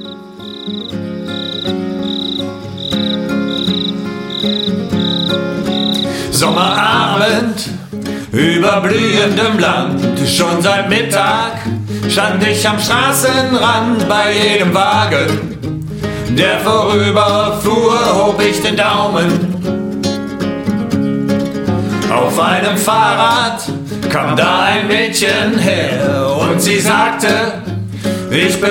Sommerabend über blühendem Land, schon seit Mittag stand ich am Straßenrand. Bei jedem Wagen, der vorüberfuhr, hob ich den Daumen. Auf einem Fahrrad kam da ein Mädchen her und sie sagte, ich bin